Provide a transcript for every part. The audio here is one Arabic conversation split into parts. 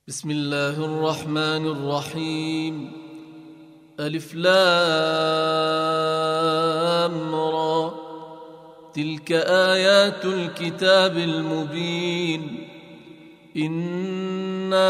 بسم الله الرحمن الرحيم. ألف لام را، تلك آيات الكتاب المبين. إنا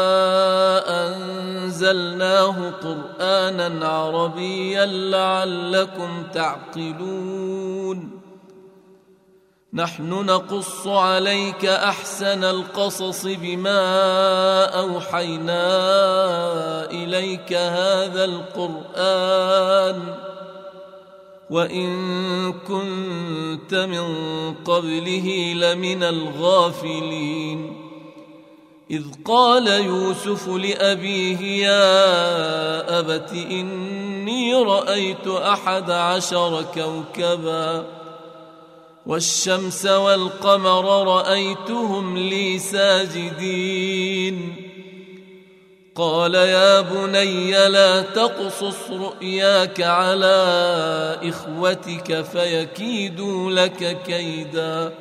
أنزلناه قرآنا عربيا لعلكم تعقلون. نحن نقص عليك أحسن القصص بما أوحينا إليك هذا القرآن وإن كنت من قبله لمن الغافلين. إذ قال يوسف لأبيه يا أبت إني رأيت 11 كوكبا والشمس والقمر رأيتهم لي ساجدين. قال يا بني لا تقصص رؤياك على إخوتك فيكيدوا لك كيدا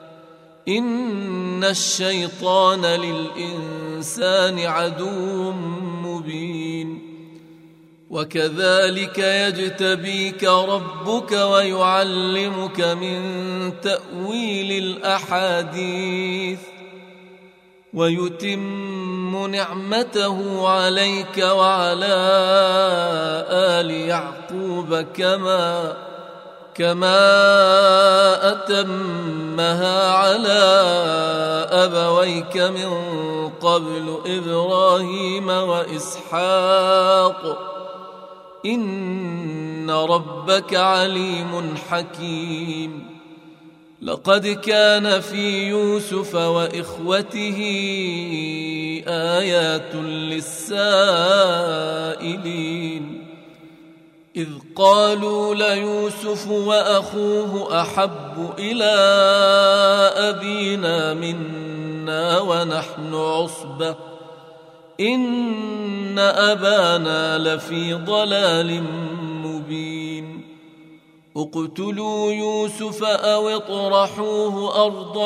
إن الشيطان للإنسان عدو مبين. وكذلك يجتبيك ربك ويعلمك من تأويل الأحاديث ويتم نعمته عليك وعلى آل يعقوب كما أتمها على أبويك من قبل إبراهيم وإسحاق إن ربك عليم حكيم. لقد كان في يوسف وإخوته آيات للسائلين. إذ قالوا ليوسف وأخوه أحب إلى أبينا منا ونحن عصبة إن أبانا لفي ضلال مبين. اقتلوا يوسف أو اطرحوه أرضا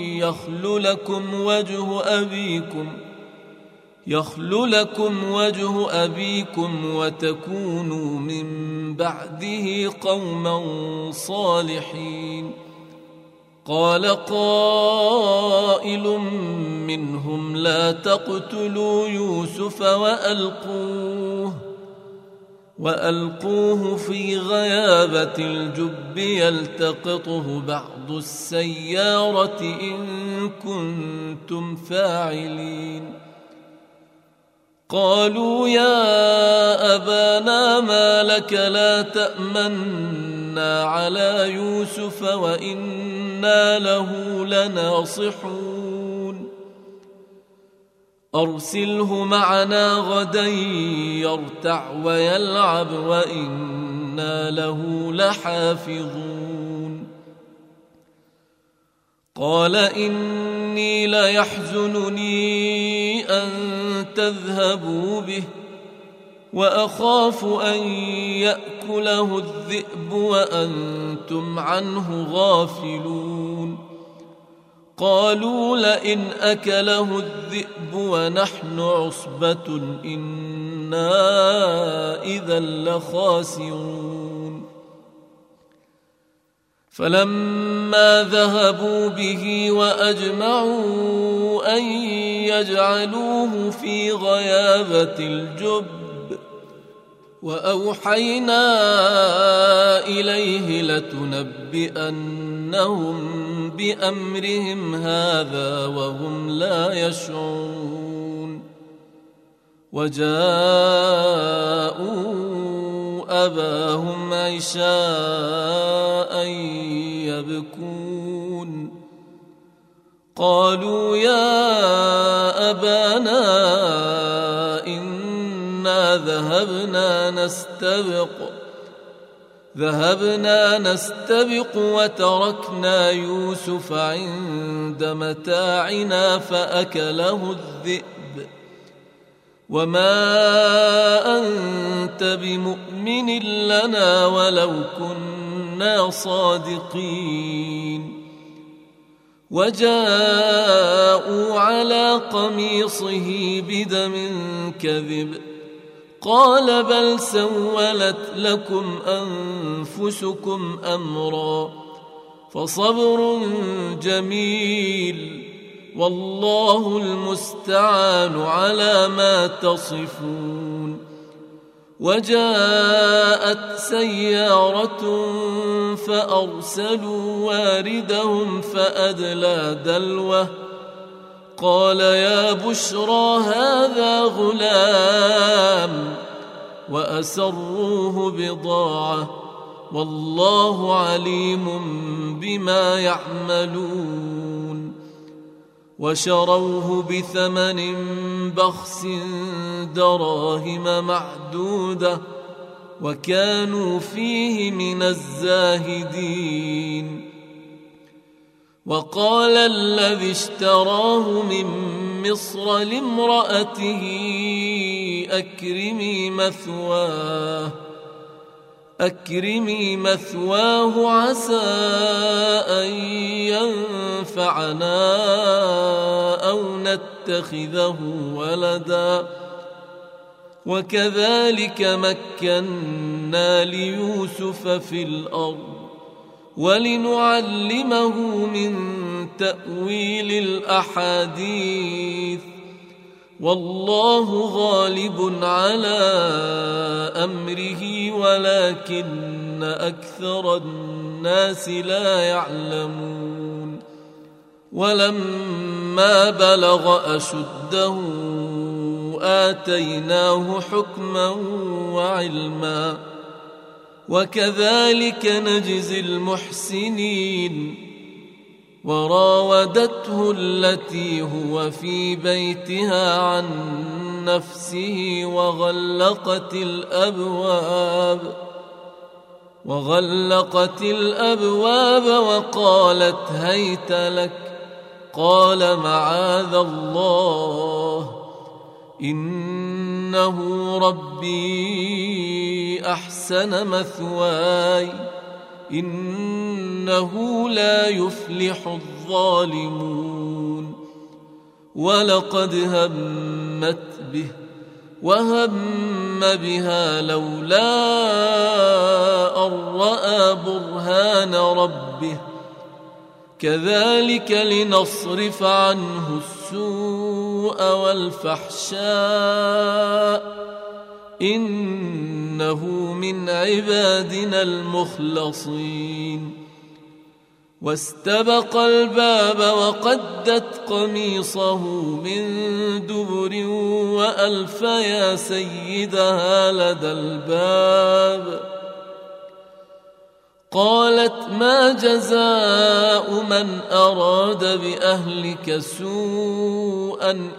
يخل لكم وجه أبيكم وتكونوا من بعده قوما صالحين. قال قائل منهم لا تقتلوا يوسف وألقوه في غيابة الجب يلتقطه بعض السيارة إن كنتم فاعلين. قالوا يا أبانا ما لك لا تأمنا على يوسف وإنا له لناصحون. أرسله معنا غدا يرتع ويلعب وإنا له لحافظون. قال إني ليحزنني أن تذهبوا به وأخاف أن يأكله الذئب وأنتم عنه غافلون. قالوا لئن أكله الذئب ونحن عصبة إنا إذا لخاسرون. فلما ذهبوا به وأجمعوا أن يجعلوه في غيابة الجب وأوحينا إليه لتنبئنهم بأمرهم هذا وهم لا يشعرون. وجاءوا أباهم عشاء يبكون. قالوا يا أبانا إنا ذهبنا نستبق وتركنا يوسف عند متاعنا فأكله الذئب وما أنت بمؤمن لنا ولو كنا صادقين. وجاءوا على قميصه بدم كذب قال بل سولت لكم أنفسكم أمرا فصبر جميل والله المستعان على ما تصفون. وجاءت سيارة فأرسلوا واردهم فأدلى دلوه قال يا بشرى هذا غلام وأسروه بضاعة والله عليم بما يعملون. وشروه بثمن بخس دراهم معدودة وكانوا فيه من الزاهدين. وقال الذي اشتراه من مصر لامرأته أكرمي مثواه عسى أن ينفعنا أو نتخذه ولدا وكذلك مكنا ليوسف في الأرض ولنعلمه من تأويل الأحاديث والله غالب على أمره ولكن أكثر الناس لا يعلمون. ولما بلغ أشده آتيناه حكما وعلما وكذلك نجزي المحسنين. وراودته التي هو في بيتها عن نفسه وغلقت الأبواب وقالت هيت لك قال معاذ الله إنه ربي أحسن مثواي إنه لا يفلح الظالمون. ولقد همت به وهم بها لولا أن رأى برهان ربه كذلك لنصرف عنه السوء والفحشاء إنه من عبادنا المخلصين. واستبق الباب وقدت قميصه من دبر وألف يا سيدها لدى الباب قالت ما جزاء من أراد بأهلك سوءا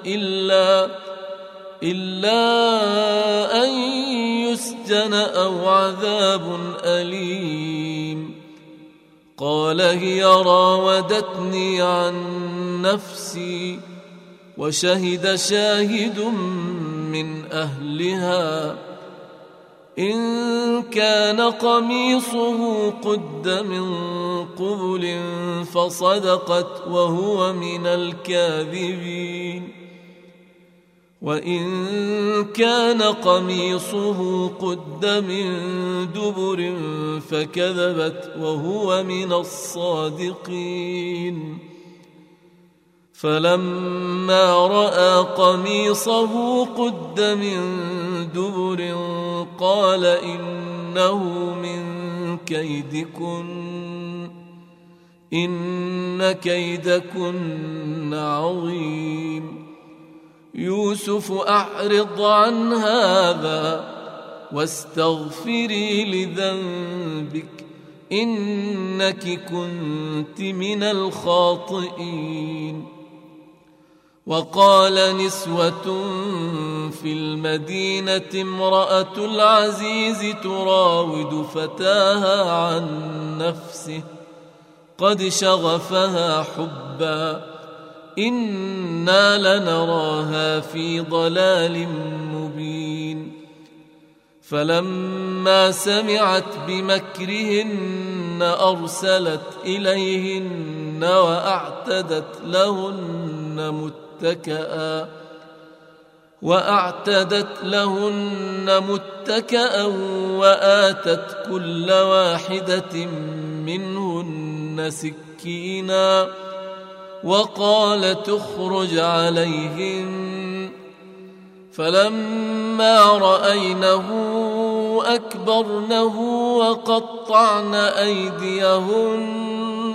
إلا أن يسجن أو عذاب أليم. قال هي راودتني عن نفسي وشهد شاهد من أهلها إن كان قميصه قد من قبل فصدقت وهو من الكاذبين وإن كان قميصه قد من دبر فكذبت وهو من الصادقين. فلما رأى قميصه قد من دبر قال إنه من كيدكن إن كيدكن عظيم. يوسف أعرض عن هذا واستغفري لذنبك إنك كنت من الخاطئين. وقال نسوة في المدينة امرأة العزيز تراود فتاها عن نفسه قد شغفها حبا إنا لنراها في ضلال مبين. فلما سمعت بمكرهن أرسلت إليهن وأعتدت لهن متكأ وآتت كل واحدة منهن سكينا وقالت اخرج عليهن. فلما رأينه أكبرنه وقطعن أيديهن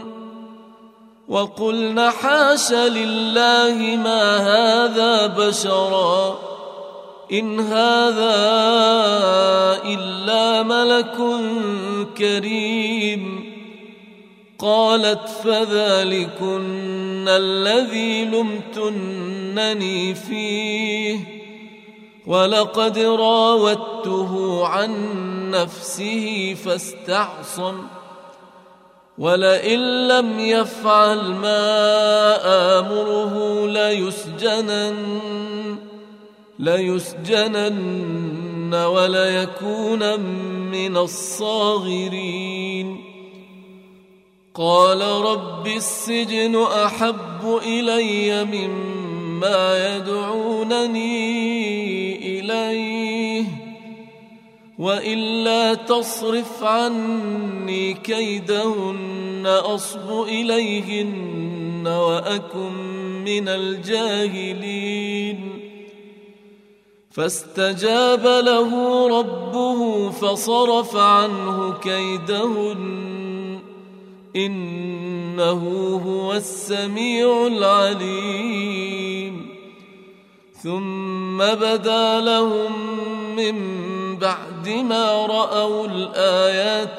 وقلن حاش لله ما هذا بشرا إن هذا إلا ملك كريم. قالت فذلكن الذي لمتنني فيه ولقد راودته عن نفسه فاستعصم ولئن لم يفعل ما آمره ليسجنن وليكون من الصاغرين. قال رب السجن أحب إلي مما يدعونني إليه وإلا تصرف عني كيدهن أصب إليهن وأكن من الجاهلين. فاستجاب له ربه فصرف عنه كيدهن إنه هو السميع العليم. ثم بدا لهم من بعد ما رأوا الآيات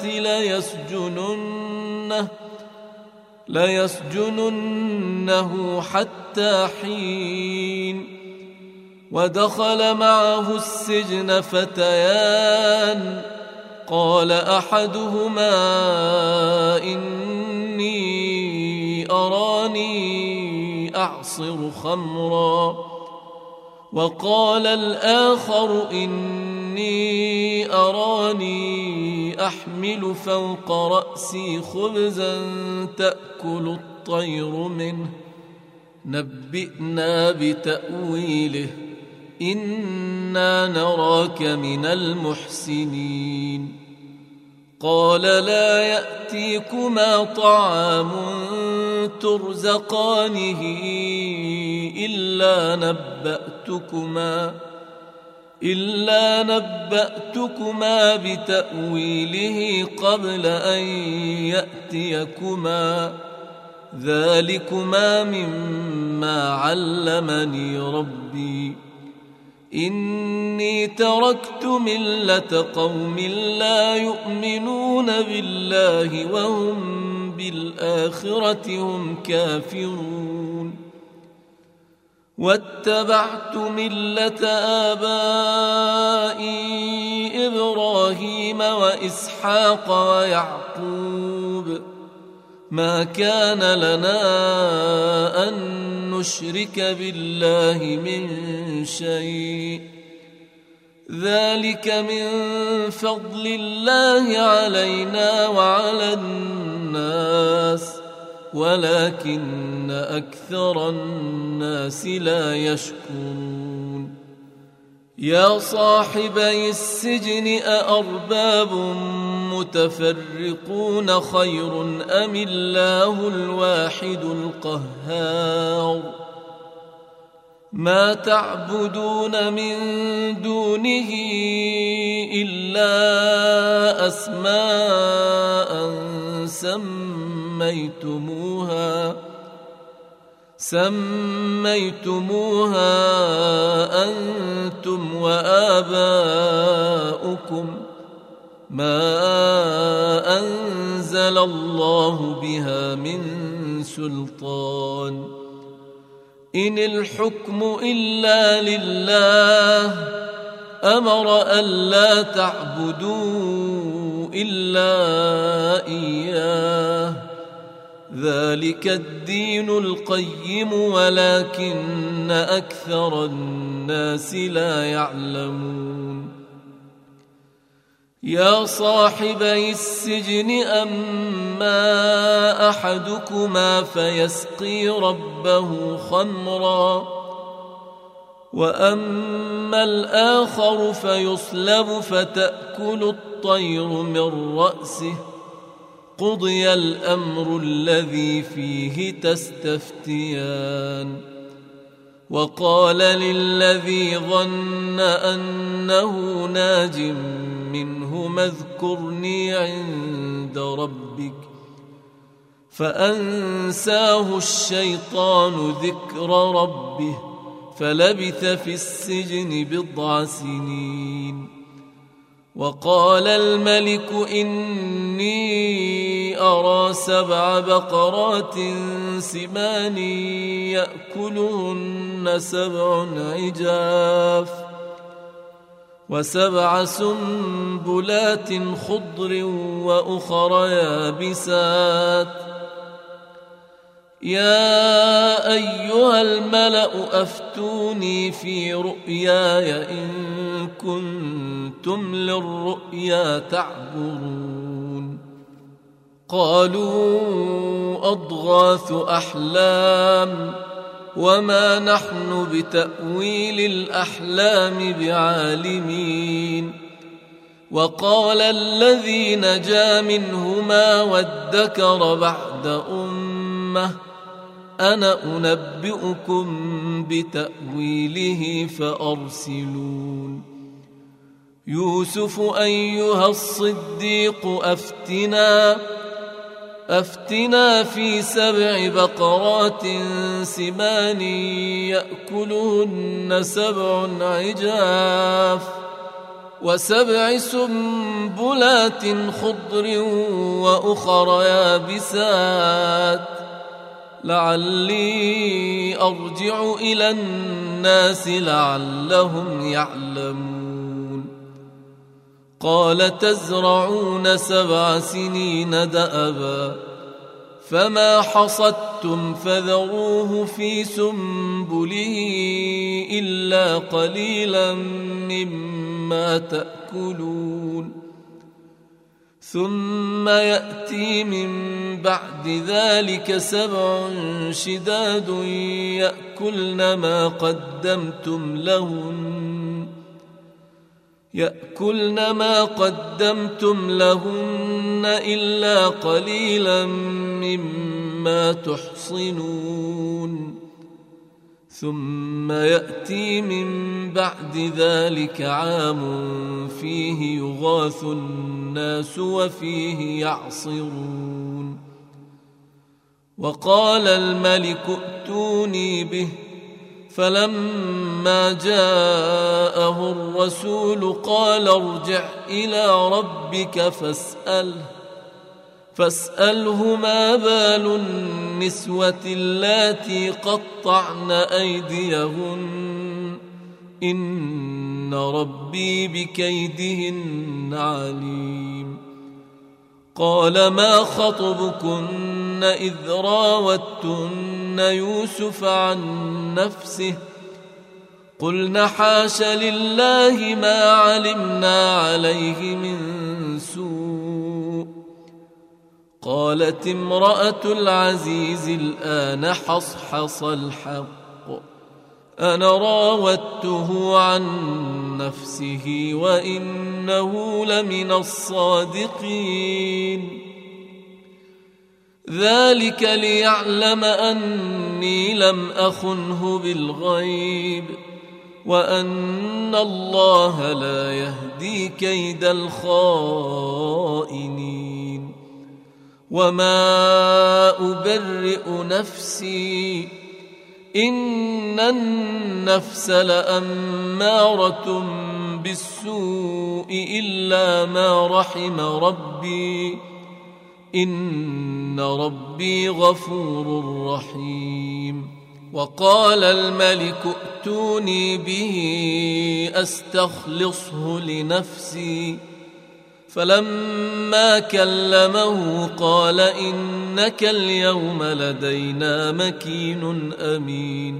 ليسجننه حتى حين. ودخل معه السجن فتيان قال أحدهما إني أراني أعصر خمرا وقال الآخر إني أراني أحمل فوق رأسي خبزا تأكل الطير منه نبئنا بتأويله إنا نراك من المحسنين. قال لا يأتيكما طعام ترزقانه إلا نبأتكما بتأويله قبل أن يأتيكما ذلكما مما علمني ربي إني تركت ملة قوم لا يؤمنون بالله وهم بالآخرة هم كافرون واتبعت ملة آبائي إبراهيم وإسحاق ويعقوب ما كان لنا أن نشرك بالله من شيء ذلك من فضل الله علينا وعلى الناس ولكن أكثر الناس لا يشكرون. يا صاحبي السجن أأرباب متفرقون خير أم الله الواحد القهار ما تعبدون من دونه إلا أسماء سميتموها أنتم وآباؤكم ما أنزل الله بها من سلطان إن الحكم إلا لله أمر ألا تعبدوا إلا إياه ذلك الدين القيم ولكن أكثر الناس لا يعلمون. يا صاحبي السجن أما أحدكما فيسقي ربه خمرا وأما الآخر فيصلب فتأكل الطير من رأسه قضي الأمر الذي فيه تستفتيان وقال للذي ظن أنه ناج منه اذكرني عند ربك فأنساه الشيطان ذكر ربه فلبث في السجن 9 سنين وقال الملك إني أرى 7 بقرات سمان يأكلهن 7 عجاف و7 سنبلات خضر وأخر يابسات يا أيها الملأ أفتوني في رؤياي إن كنتم للرؤيا تعبرون قالوا أضغاث أحلام وما نحن بتأويل الأحلام بعالمين وقال الذي نجا منهما وادكر بعد أمة أنا أنبئكم بتأويله فأرسلون يوسف أيها الصديق أفتنا في 7 بقرات سمان يأكلهن 7 عجاف و7 سنبلات خضر وأخر يابسات لعلي أرجع إلى الناس لعلهم يعلمون قال تزرعون 7 سنين دأبا فما حصدتم فذروه في سنبله إلا قليلا مما تأكلون ثم يأتي من بعد ذلك 7 شداد يأكلن ما قدمتم لهن إلا قليلا مما تحصنون ثم يأتي من بعد ذلك عام فيه يغاث الناس وفيه يعصرون وقال الملك ائتوني به فلما جاءه الرسول قال ارجع إلى ربك فاسأله ما بال النسوة اللاتي قطعن أيديهن إن ربي بكيدهن عليم قال ما خطبكن إذ راوتن يوسف عن نفسه قلن حاش لله ما علمنا عليه من سوء قالت امرأة العزيز الآن حصحص الحق أنا راودته عن نفسه وإنه لمن الصادقين ذلك ليعلم أني لم أخنه بالغيب وأن الله لا يهدي كيد الخائنين وما أبرئ نفسي إن النفس لأمارة بالسوء إلا ما رحم ربي إن ربي غفور رحيم وقال الملك ائتوني به أستخلصه لنفسي فلما كلمه قال إنك اليوم لدينا مكين أمين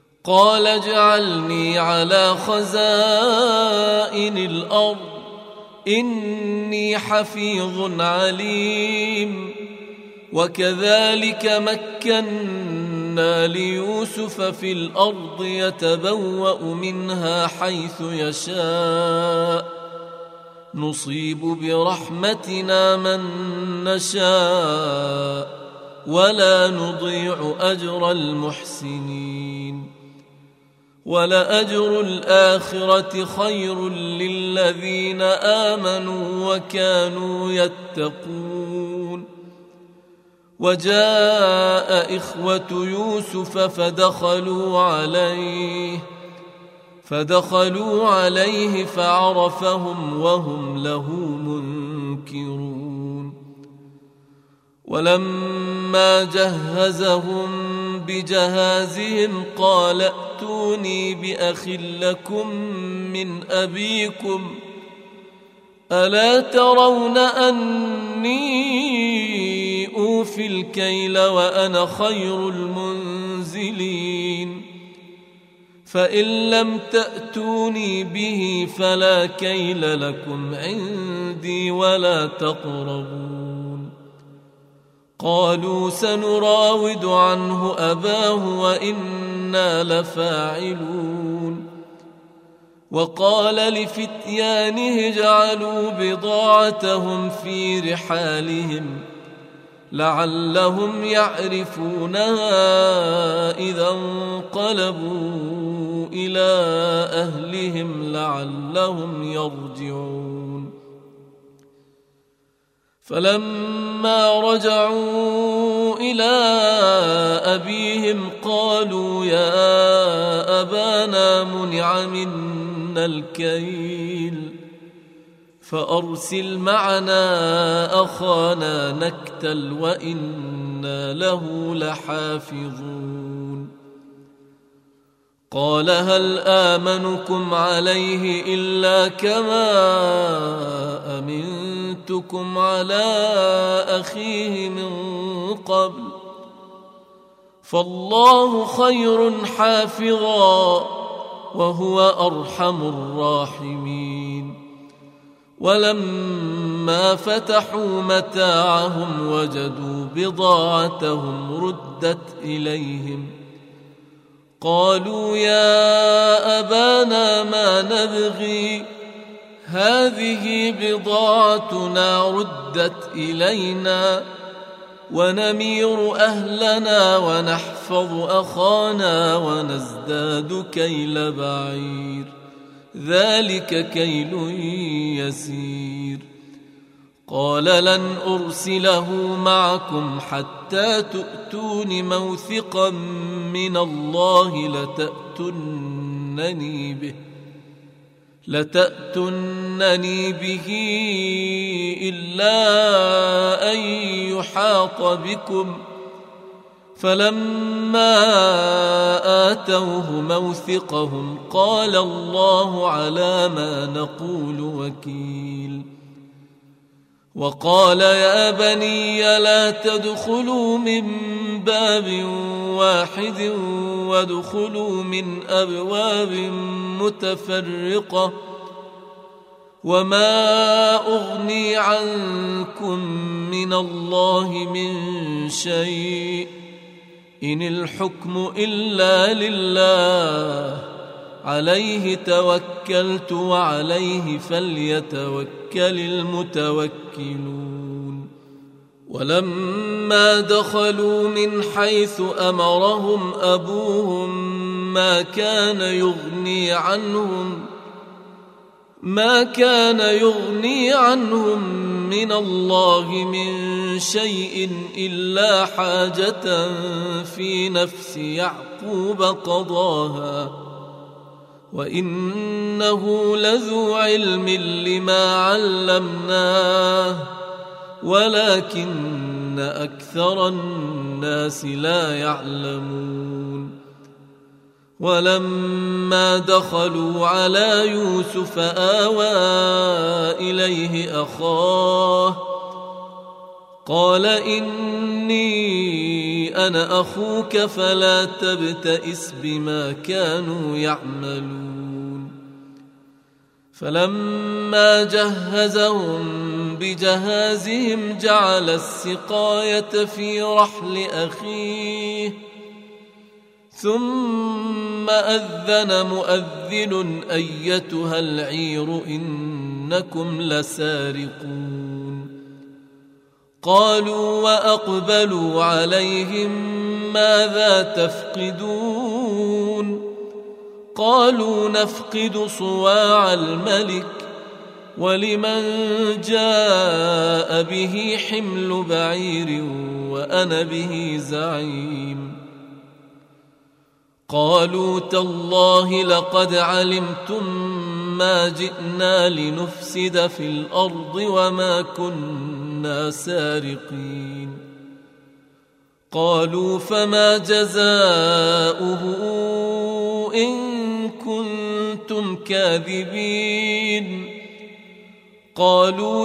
قال اجعلني على خزائن الأرض إني حفيظ عليم. وكذلك مكنا ليوسف في الأرض يتبوأ منها حيث يشاء نصيب برحمتنا من نشاء ولا نضيع أجر المحسنين. ولأجر الآخرة خير للذين آمنوا وكانوا يتقون. وجاء إخوة يوسف فدخلوا عليه فعرفهم وهم له منكرون. ولما جهزهم بجهازهم قال ائتوني بأخ لكم من أبيكم ألا ترون أني أوفي الكيل وأنا خير المنزلين. فإن لم تأتوني به فلا كيل لكم عندي ولا تقربون. قالوا سنراود عنه أباه وإنا لفاعلون. وقال لفتيانه اجعلوا بضاعتهم في رحالهم لعلهم يعرفونها إذا انقلبوا إلى أهلهم لعلهم يرجعون. فلما رجعوا إلى أبيهم قالوا يا أبانا منع منا الكيل فأرسل معنا أخانا نكتل وإنا له لحافظون. قال هل آمنكم عليه إلا كما أمنتكم على أخيه من قبل فالله خير حافظا وهو أرحم الراحمين. ولما فتحوا متاعهم وجدوا بضاعتهم ردت إليهم قالوا يا أبانا ما نبغي هذه بضاعتنا ردت إلينا ونمير أهلنا ونحفظ أخانا ونزداد كيل بعير ذلك كيل يسير. قال لن أرسله معكم حتى تؤتون موثقا من الله لتأتونني به إلا أن يحاط بكم. فلما آتوه موثقهم قال الله على ما نقول وكيل. وقال يا بني لا تدخلوا من باب واحد وادخلوا من أبواب متفرقة وما أغني عنكم من الله من شيء إن الحكم إلا لله عليه توكلت وعليه فليتوكل المتوكلون. ولما دخلوا من حيث أمرهم أبوهم ما كان يغني عنهم من الله من شيء إلا حاجة في نفس يعقوب قضاها وإنه لذو علم لما علمناه ولكن أكثر الناس لا يعلمون. ولما دخلوا على يوسف آوى إليه أخاه قال إني أنا أخوك فلا تبتئس بما كانوا يعملون. فلما جهزهم بجهازهم جعل السقاية في رحل أخيه ثم أذن مؤذن أيتها العير إنكم لسارقون قالوا وأقبلوا عليهم ماذا تفقدون قالوا نفقد صواع الملك ولمن جاء به حمل بعير وأنا به زعيم قالوا تالله لقد علمتم ما جئنا لنفسد في الأرض وما كنا سارقين قالوا فما جزاؤه إن كنتم كاذبين قالوا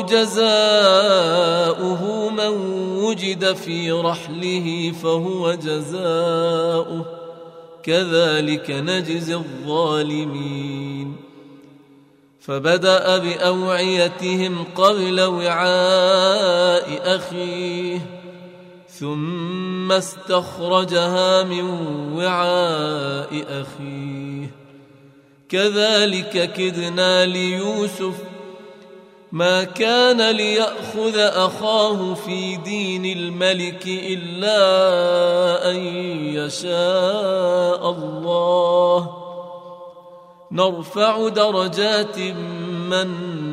جزاؤه من وجد في رحله فهو جزاؤه كذلك نجزي الظالمين فبدأ بأوعيتهم قبل وعاء أخيه ثم استخرجها من وعاء أخيه كذلك كدنا ليوسف ما كان ليأخذ أخاه في دين الملك إلا أن يشاء الله نرفع درجات من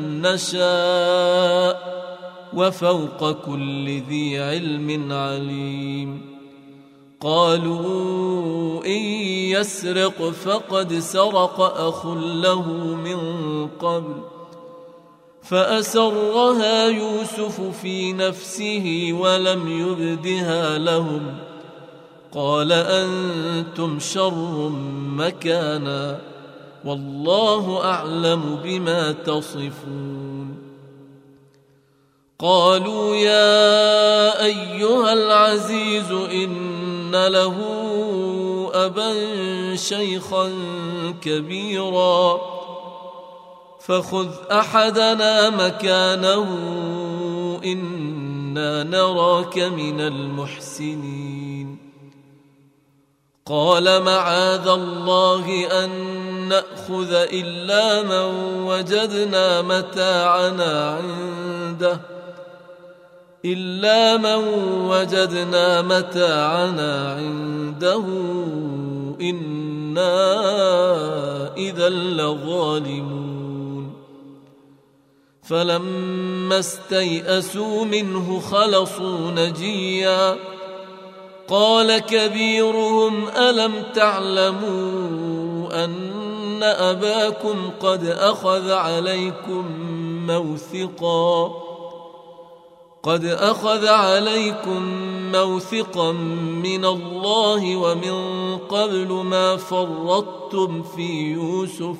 نشاء وفوق كل ذي علم عليم قالوا إن يسرق فقد سرق أخ له من قبل فأسرها يوسف في نفسه ولم يبدها لهم قال أنتم شر مكانا والله أعلم بما تصفون قالوا يا أيها العزيز إن له أبا شيخا كبيرا فخذ أحدنا مكانه إنا نراك من المحسنين قال معاذ الله أن نأخذ إلا من وجدنا متاعنا عنده إنا إذا لظالمون فلما استيئسوا منه خلصوا نجيا قال كبيرهم ألم تعلموا أن أباكم قد أخذ عليكم موثقا من الله ومن قبل ما فرطتم في يوسف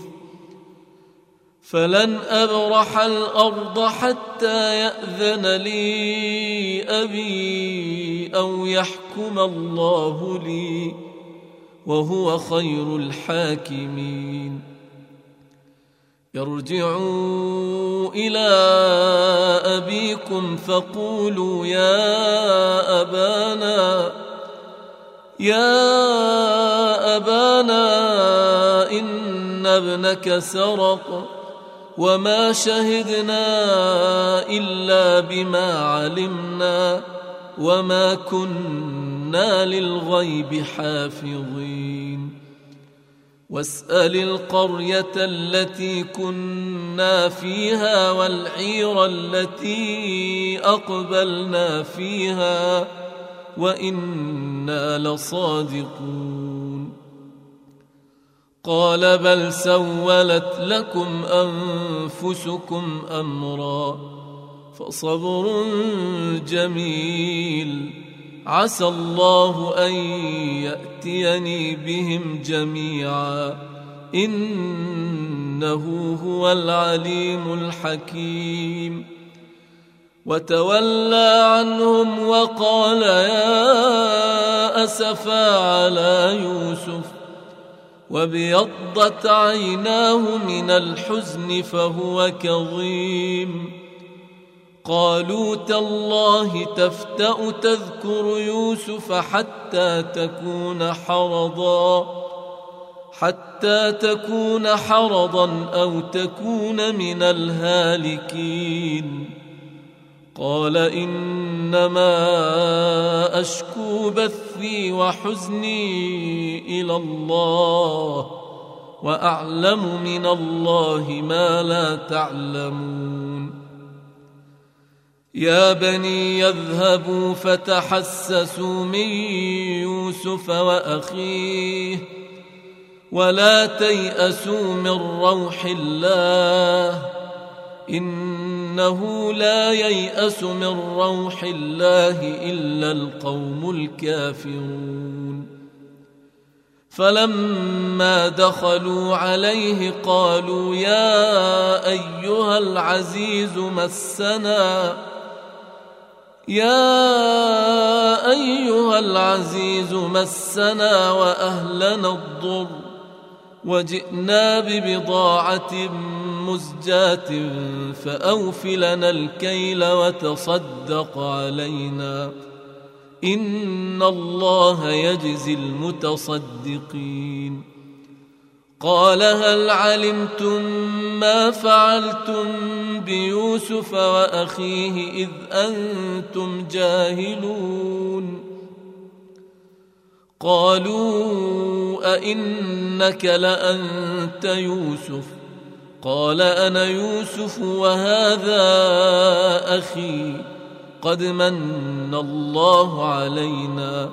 فلن أبرح الأرض حتى يأذن لي أبي أو يحكم الله لي وهو خير الحاكمين ارجعوا إلى أبيكم فقولوا يا أبانا إن ابنك سرق وما شهدنا إلا بما علمنا وما كنا للغيب حافظين واسأل القرية التي كنا فيها والعير التي أقبلنا فيها وإنا لصادقون قال بل سولت لكم أنفسكم أمرا فصبر جميل عسى الله أن يأتيني بهم جميعا إنه هو العليم الحكيم وتولى عنهم وقال يا أسفا على يوسف وابيضت عيناه من الحزن فهو كظيم. قالوا تالله تفتأ تذكر يوسف حتى تكون حرضا أو تكون من الهالكين. قال إنما أشكو بثي وحزني إلى الله وأعلم من الله ما لا تعلمون. يا بني يذهبوا فتحسسوا من يوسف وأخيه ولا تيأسوا من روح الله إنه لا ييأس من روح الله إلا القوم الكافرون. فلما دخلوا عليه قالوا يا أيها العزيز مسنا وأهلنا الضر وجئنا ببضاعة مزجاة فأوف لنا الكيل وتصدق علينا إن الله يجزي المتصدقين. قال هل علمتم ما فعلتم بيوسف وأخيه إذ أنتم جاهلون؟ قالوا أئنك لأنت يوسف؟ قال أنا يوسف وهذا أخي قد من الله علينا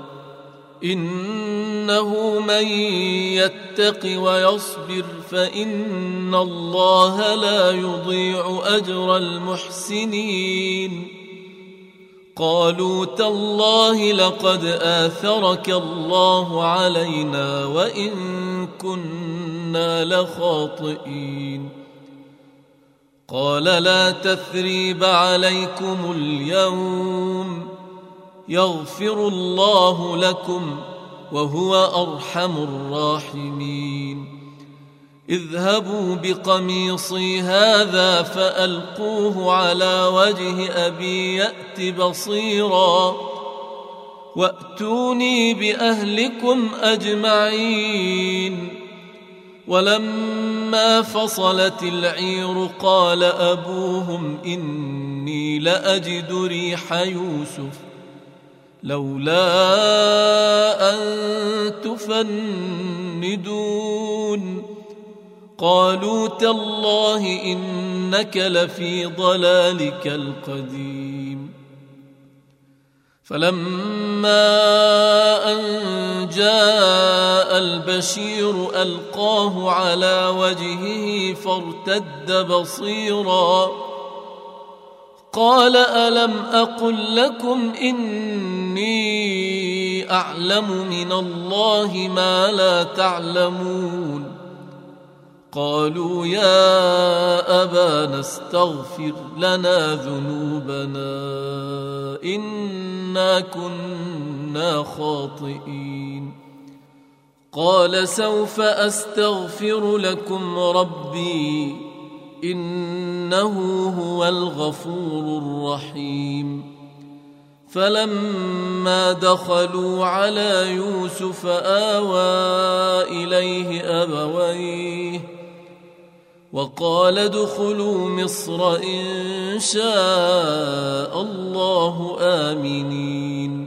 إنه من يتق ويصبر فإن الله لا يضيع أجر المحسنين. قالوا تالله لقد آثرك الله علينا وإن كنا لخاطئين. قال لا تثريب عليكم اليوم يغفر الله لكم وهو أرحم الراحمين. اذهبوا بقميصي هذا فألقوه على وجه أبي يأت بصيرا وأتوني بأهلكم أجمعين. ولما فصلت العير قال أبوهم إني لأجد ريح يوسف لولا أن تفندون. قالوا تالله إنك لفي ضلالك القديم. فلما أن جاء البشير ألقاه على وجهه فارتد بصيرا قال ألم أقل لكم إني أعلم من الله ما لا تعلمون؟ قالوا يا أبانا استغفر لنا ذنوبنا إنا كنا خاطئين. قال سوف أستغفر لكم ربي إنه هو الغفور الرحيم. فلما دخلوا على يوسف آوى إليه أبويه وقال ادخلوا مصر إن شاء الله آمنين.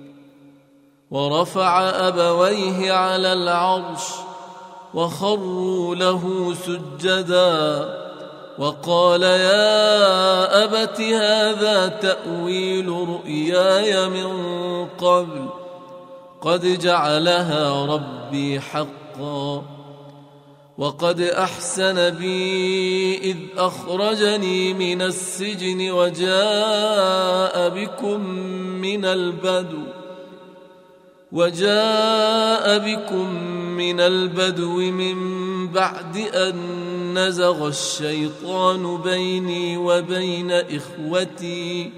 ورفع أبويه على العرش وخروا له سجدا وقال يا أبت هذا تأويل رؤياي من قبل قد جعلها ربي حقا وقد أحسن بي إذ أخرجني من السجن وجاء بكم من البدو من بعد أن نزغ الشيطان بيني وبين إخوتي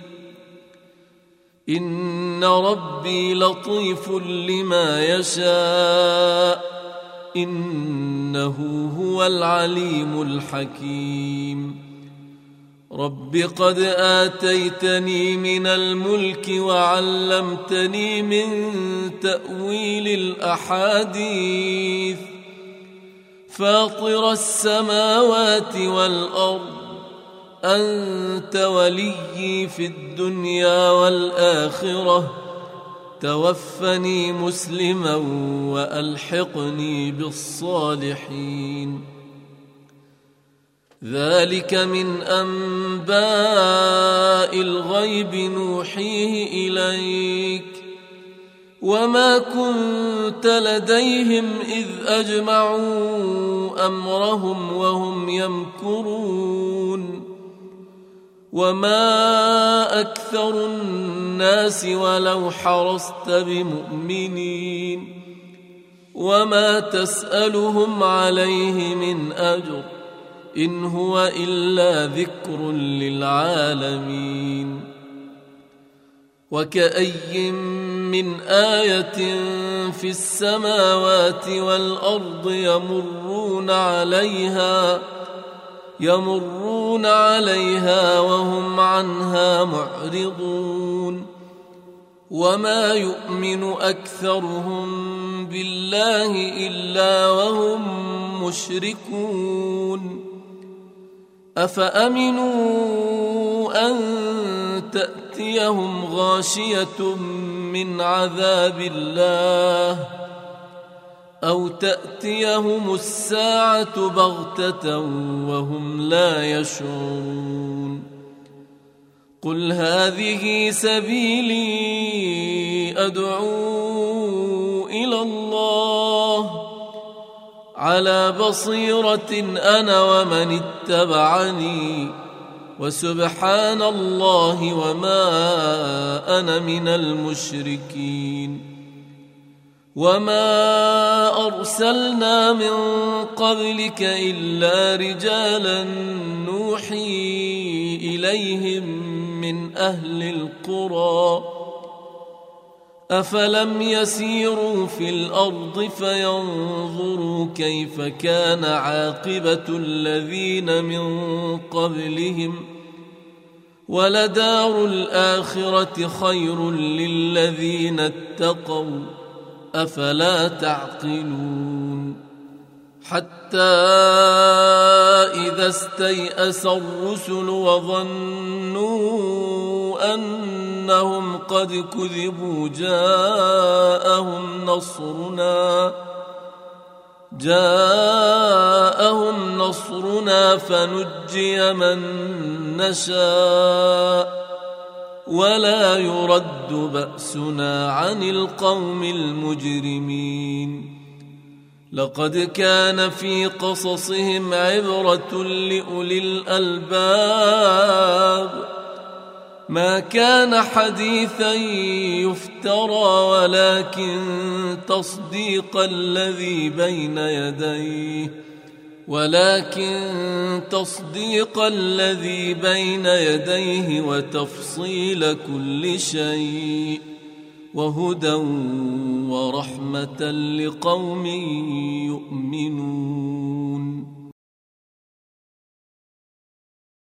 إن ربي لطيف لما يشاء إنه هو العليم الحكيم. رب قد آتيتني من الملك وعلمتني من تأويل الأحاديث فاطر السماوات والأرض أنت وليي في الدنيا والآخرة توفني مسلما وألحقني بالصالحين. ذلك من أنباء الغيب نوحيه إليك وما كنت لديهم إذ أجمعوا أمرهم وهم يمكرون. وما أكثر الناس ولو حرصت بمؤمنين وما تسألهم عليه من أجر إن هو إلا ذكر للعالمين. وكأي من آية في السماوات والأرض يمرون عليها وهم عنها معرضون. وما يؤمن أكثرهم بالله إلا وهم مشركون. أفأمنوا أن تأتيهم غاشية من عذاب الله أو تأتيهم الساعة بغتة وهم لا يشعرون. قل هذه سبيلي أدعو إلى الله على بصيرة أنا ومن اتبعني وسبحان الله وما أنا من المشركين. وما أرسلنا من قبلك إلا رجالا نوحي إليهم من أهل القرى أفلم يسيروا في الأرض فينظروا كيف كان عاقبة الذين من قبلهم ولدار الآخرة خير للذين اتقوا أفلا تعقلون. حتى إذا استيأس الرسل وظنوا أنهم قد كذبوا جاءهم نصرنا فنجي من نشاء ولا يرد بأسنا عن القوم المجرمين. لقد كان في قصصهم عبرة لأولي الألباب ما كان حديثا يفترى ولكن تصديق الذي بين يديه وتفصيل كل شيء وهدى ورحمة لقوم يؤمنون.